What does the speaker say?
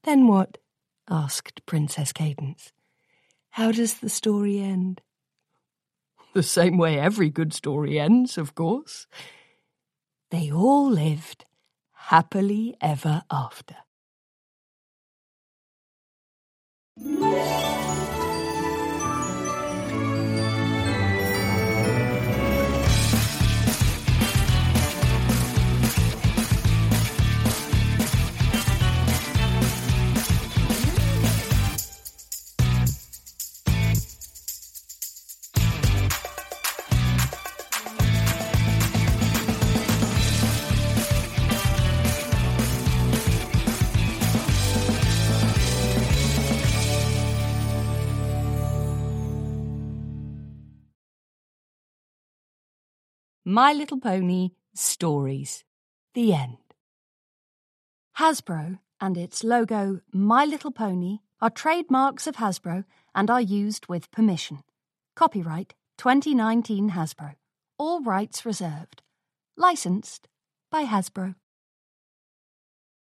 Then what? Asked Princess Cadance. How does the story end? The same way every good story ends, of course. They all lived happily ever after. My Little Pony Stories. The End. Hasbro and its logo, My Little Pony, are trademarks of Hasbro and are used with permission. Copyright 2019 Hasbro. All rights reserved. Licensed by Hasbro.